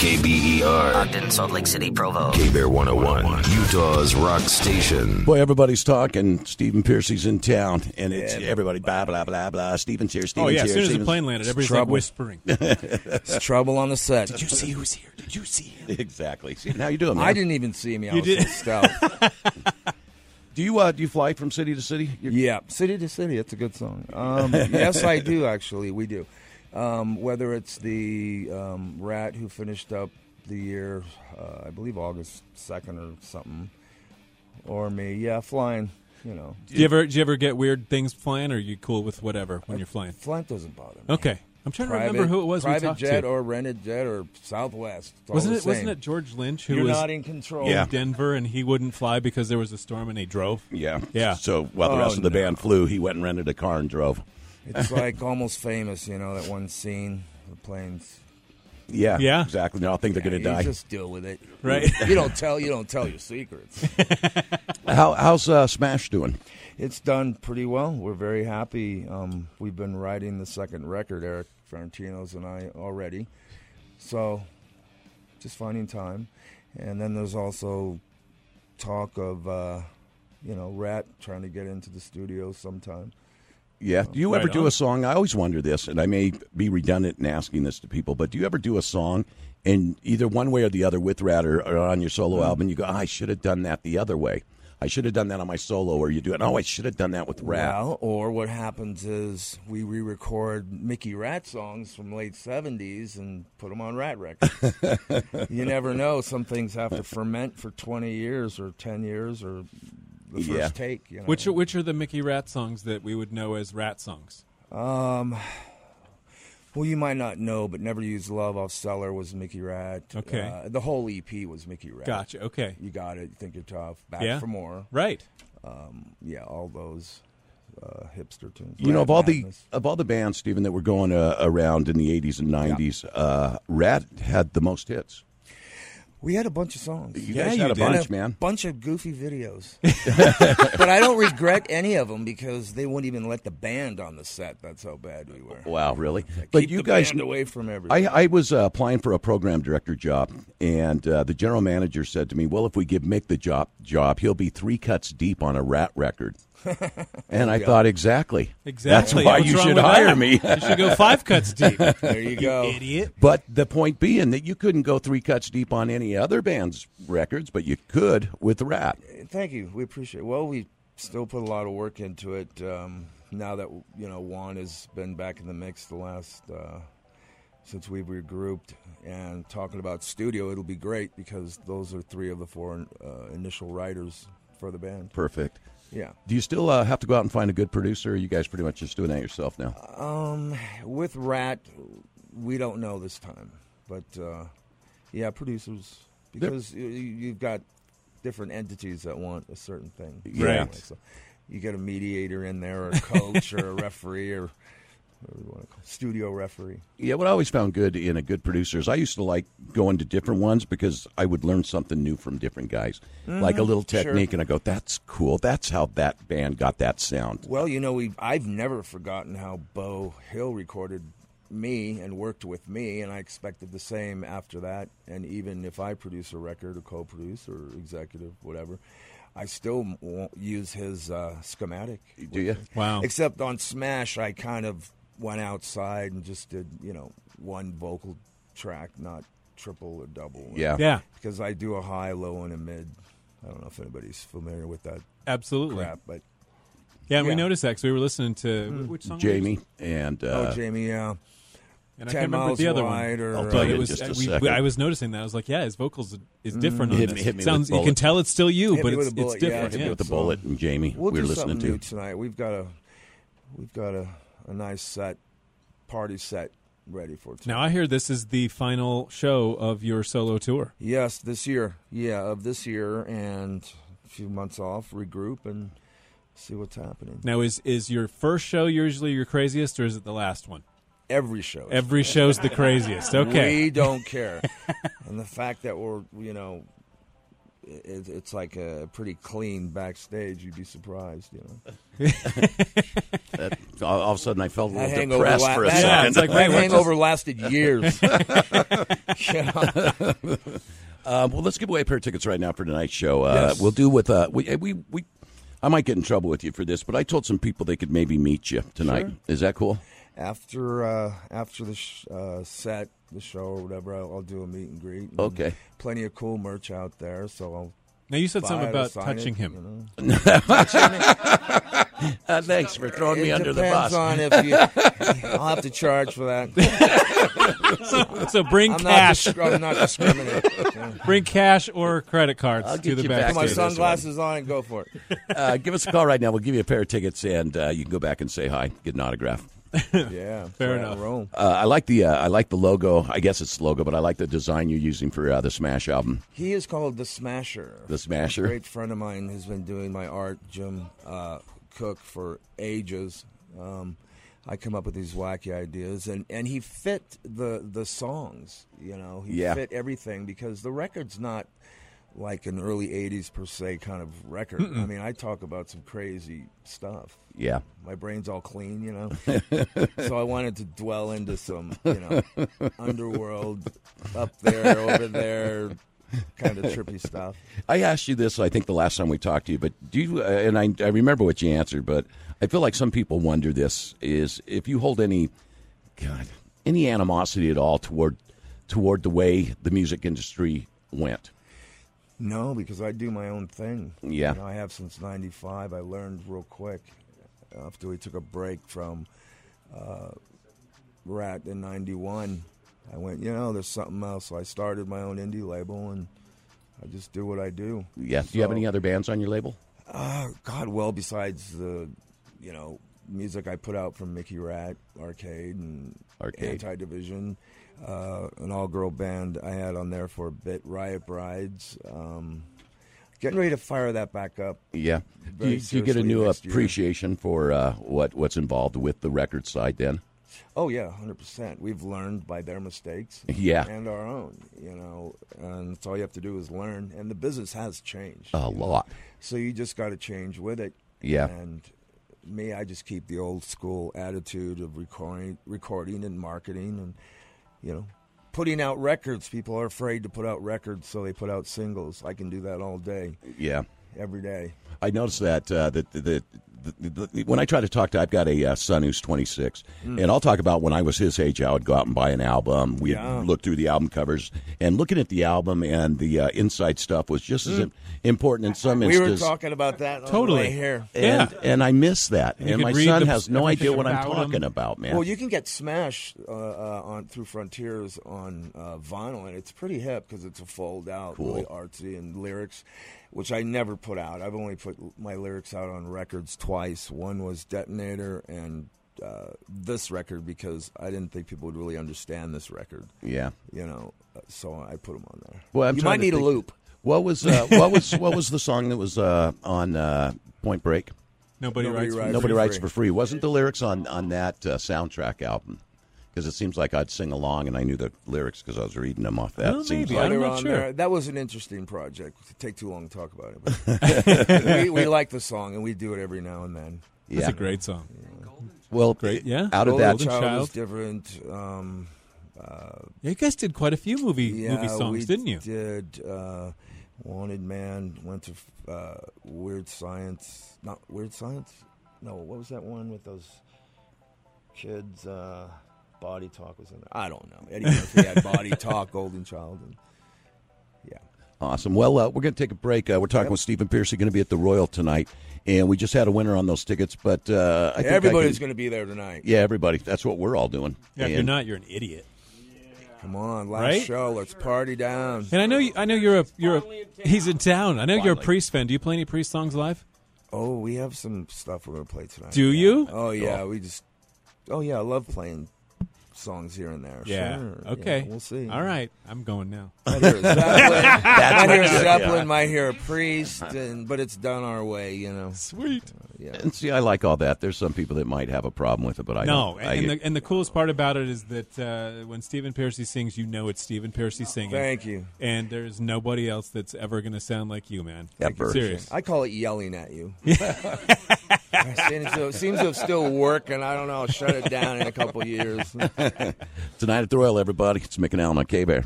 KBER. Ogden, Salt Lake City, Provo. K-Bear 101. Utah's rock station. Boy, everybody's talking. Stephen Piercy's in town, and it's everybody blah, blah, blah, blah. Stephen's here, Stephen's here. As soon as the plane landed, everybody's like whispering. It's trouble on the set. Did you see who's here? Did you see him? Exactly. See, how you doing, man? I didn't even see me. I was so stealth. Do you fly from city to city? Yeah, city to city. It's a good song. Yes, I do, actually. We do. Whether it's the Rat who finished up the year, I believe August 2nd or something, or me. Yeah, flying, you know. Do you ever get weird things flying, or are you cool with whatever when you're flying? Flying doesn't bother me. Okay. I'm trying to remember who it was we private talked jet to. or rented jet or Southwest. Wasn't it George Lynch who You're was not in control. in Denver and he wouldn't fly because there was a storm and he drove? Yeah. Yeah. So while the rest of the band flew, he went and rented a car and drove. It's like Almost Famous, you know, that one scene, the planes. Yeah. Yeah. Exactly. They all think they're going to die. Just deal with it. Right. You don't tell your secrets. How's Smash doing? It's done pretty well. We're very happy. We've been writing the second record, Eric Frantino's and I, already. So, just finding time. And then there's also talk of, Rat trying to get into the studio sometime. Yeah. Do you ever do a song? I always wonder this, and I may be redundant in asking this to people, but do you ever do a song and either one way or the other with Rat or on your solo album, you go, I should have done that the other way. I should have done that on my solo, or you do it. Oh, I should have done that with Rat. Well, or what happens is we re-record Mickey Rat songs from late 70s and put them on Rat records. You never know. Some things have to ferment for 20 years or 10 years or the first take. You know? Which are the Mickey Rat songs that we would know as Rat songs? Well, you might not know, but Never Use Love Off Cellar was Mickey Rat. Okay. The whole EP was Mickey Rat. Gotcha. Okay. You Got It. You Think You're Tough. Back for More. Right. All those hipster tunes. You know, of all the bands, Stephen, that were going around in the 80s and 90s, Rat had the most hits. We had a bunch of songs. You guys had a bunch, man. Bunch of goofy videos. But I don't regret any of them because they wouldn't even let the band on the set. That's how bad we were. Wow, really? Keep the band away from everything. I was applying for a program director job, and the general manager said to me, well, if we give Mick the job, he'll be 3 cuts deep on a Rat record. And I thought, exactly. That's why What's you wrong should with hire that? me. You should go 5 cuts deep. There you go. Idiot. But the point being that you couldn't go 3 cuts deep on any other band's records, but you could with Rat. Thank you. We appreciate it. Well, we still put a lot of work into it. Now that, Juan has been back in the mix the last, since we've regrouped and talking about studio, it'll be great because those are 3 of the 4 initial writers for the band. Perfect. Yeah. Do you still have to go out and find a good producer, or are you guys pretty much just doing that yourself now? With Rat, we don't know this time. But, producers, because you've got different entities that want a certain thing. Right. Anyway, so you get a mediator in there, or a coach, or a referee, or what do you want to call it? Studio referee. Yeah, what I always found good in a good producer is I used to like going to different ones because I would learn something new from different guys. Like a little technique, and I go, that's cool. That's how that band got that sound. Well, I've never forgotten how Beau Hill recorded me and worked with me, and I expected the same after that. And even if I produce a record or co-produce or executive, whatever, I still won't use his schematic. Do you? Wow. Except on Smash, I kind of went outside and just did, one vocal track, not triple or double. Yeah. Yeah. Because I do a high, low, and a mid. I don't know if anybody's familiar with that Absolutely. crap, but Yeah, and we noticed that because we were listening to which song? Jamie and Jamie, yeah. And I 10 can't remember miles the other wide one. or, But in it was. just a second. I was noticing that. I was like, yeah, his vocals is different on Hit this. me with Sounds. a You can bullet. tell it's still you, Hit but me with it's a bullet, different. Hit me Yeah. with the bullet and Jamie We'll we were do listening something new to. tonight. We've got a nice set, party set ready for tonight. Now I hear this is the final show of your solo tour. Yes, this year. Yeah, of this year, and a few months off, regroup, and see what's happening. Now is your first show usually your craziest, or is it the last one? Every show. Every show's the craziest. Okay. We don't care. And the fact that we're, it's like a pretty clean backstage. You'd be surprised, All of a sudden, I felt a That little hangover depressed for a that- second. it's like, that wait, what hangover lasted years. Well, let's give away a pair of tickets right now for tonight's show. Yes. We'll do with I might get in trouble with you for this, but I told some people they could maybe meet you tonight. Sure. Is that cool? After the set, the show or whatever, I'll do a meet and greet. And Okay. Plenty of cool merch out there, so I'll Now you said buy something it, about sign touching it, him. Thanks for throwing me It under the depends bus. on if you. I'll have to charge for that. So bring I'm cash. I'm not discriminating. Yeah. Bring cash or credit cards I'll to get the you back Put my to backstage. this sunglasses on and go for it. Give us a call right now. We'll give you a pair of tickets, and you can go back and say hi, get an autograph. Yeah, Fair flat enough. roll. I like the logo. I guess it's the logo, but I like the design you're using for the Smash album. He is called the Smasher. The Smasher. A great friend of mine has been doing my art, Jim Cook, for ages. I come up with these wacky ideas, and he fit the songs. He fit everything because the record's not like an early '80s per se kind of record. I mean, I talk about some crazy stuff. Yeah. My brain's all clean, So I wanted to dwell into some, underworld, up there, over there, kind of trippy stuff. I asked you this, I think, the last time we talked to you, but do you? And I remember what you answered, but I feel like some people wonder this: is if you hold any animosity at all toward the way the music industry went. No, because I do my own thing. Yeah. I have since '95. I learned real quick after we took a break from Rat in '91. I went, there's something else. So I started my own indie label, and I just do what I do. Yeah. Do you have any other bands on your label? God, well, besides the, music I put out from Mickey Rat, Arcade, and Anti-Division, an all-girl band I had on there for a bit, Riot Brides. Getting ready to fire that back up. Yeah. Do very you get a seriously new next year. appreciation for what's involved with the record side then? Oh, yeah, 100%. We've learned by their mistakes Yeah. and our own, and that's all you have to do is learn. And the business has changed. A lot. So you just got to change with it. Yeah. And me, I just keep the old school attitude of recording and marketing and, putting out records. People are afraid to put out records, so they put out singles. I can do that all day, Yeah. every day. I noticed that when I try to talk to, I've got a son who's 26, and I'll talk about when I was his age, I would go out and buy an album. We'd look through the album covers, and looking at the album and the inside stuff was just as important in some We instances. were talking about that on Totally. the way here. And I miss that. You And could my read son the- has no idea what I'm everything about talking him. about, man. Well, you can get Smash on through Frontiers on vinyl, and it's pretty hip because it's a fold out, really artsy, and lyrics, which I never put out. I've only put my lyrics out on records twice. One was Detonator and this record because I didn't think people would really understand this record. Yeah. So I put them on there. Well, I'm you trying might to need a think- loop. What was the song that was on Point Break? Nobody writes. Writes. Nobody For Writes Free. for Free. Wasn't the lyrics on that soundtrack album? Because it seems like I'd sing along and I knew the lyrics because I was reading them off that. Well, Seems maybe. like- I'm They're not on sure. there. That was an interesting project. It'd take too long to talk about it. But we like the song, and we do it every now and then. That's yeah. a great song. Well, Great, yeah. Out of Golden that, Golden Child Child. is different. Yeah, you guys did quite a few movie songs, we didn't you? Did Wanted Man, went to Weird Science. Not Weird Science? No, what was that one with those kids? Body Talk was in there. I don't know. Eddie Murphy had Body Talk, Golden Child. And, yeah. awesome. Well, we're going to take a break. We're talking with Stephen Pearcy, going to be at the Royal tonight, and we just had a winner on those tickets. But I think Everybody's going to be there tonight. Yeah, everybody. That's what we're all doing. Yeah, if And- you're not, you're an idiot. Come on, last Right? show. Let's party down. And I know you're a he's in town. I know you're a Priest fan. Do you play any Priest songs live? Oh, we have some stuff we're going to play tonight. Do you? Oh, yeah. I love playing songs here and there. Yeah. Sure. Okay. Yeah, we'll see. All right. I'm going now. Might hear a Zeppelin, might hear a what- Zeppelin, might hear a Priest, but it's done our way, Sweet. Yeah. And see, I like all that. There's some people that might have a problem with it, but I No, don't. and the coolest part about it is that when Stephen Pearcy sings, you know it's Stephen Pearcy singing. Thank you. And there's nobody else that's ever going to sound like you, man. Ever. Serious. I call it yelling at you. It seems to still work, and I don't know. I'll shut it down in a couple years. Tonight at the Royal, everybody. It's Mick and Alan on K-Bear.